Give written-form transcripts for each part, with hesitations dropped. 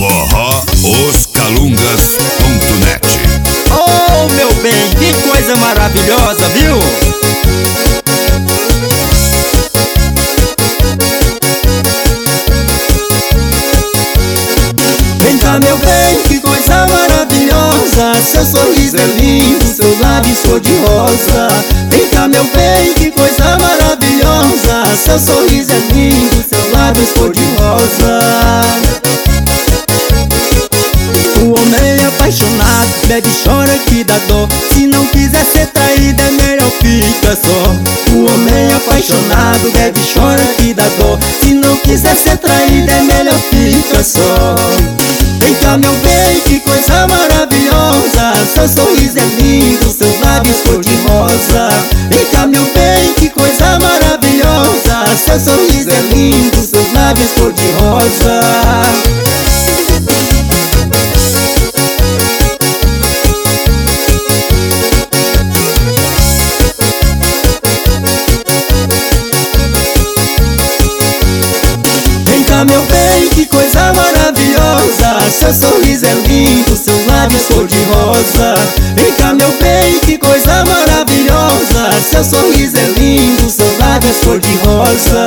forrooscalungas.net. Oh, meu bem, que coisa maravilhosa, viu? Vem cá, meu bem, que coisa maravilhosa. Seu sorriso é lindo, seus lábios cor de rosa. Vem cá, meu bem, que coisa maravilhosa. Seu sorriso é lindo, seus lábios cor de rosa. O homem apaixonado bebe, chora que dá dor. Se não quiser ser traído é melhor fica só. O homem apaixonado bebe, chora que dá dor. Se não quiser ser traído é melhor fica só. Vem cá, meu bem, que coisa maravilhosa. Seu sorriso é lindo, seus lábios cor de rosa. Vem cá, meu bem, que coisa maravilhosa. Seu sorriso é lindo, seus lábios cor de rosa. Meu bem, que coisa maravilhosa. Seu sorriso é lindo, seus lábios cor de rosa. Vem cá, meu bem, que coisa maravilhosa. Seu sorriso é lindo, seus lábios cor de rosa.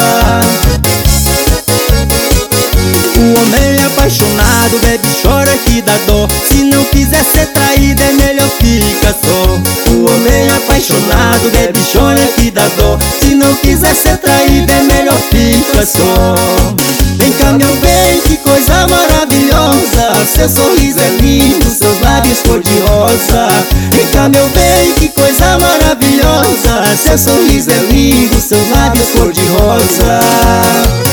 O homem apaixonado bebe, chora que dá dó. Se não quiser ser traído é melhor fica só. O homem apaixonado bebe, chora que dá dó. Se não quiser ser traído é melhor fica só. Vem cá, meu bem, que coisa maravilhosa. Seu sorriso é lindo, seus lábios cor de rosa. Vem cá, meu bem, que coisa maravilhosa. Seu sorriso é lindo, seus lábios cor de rosa.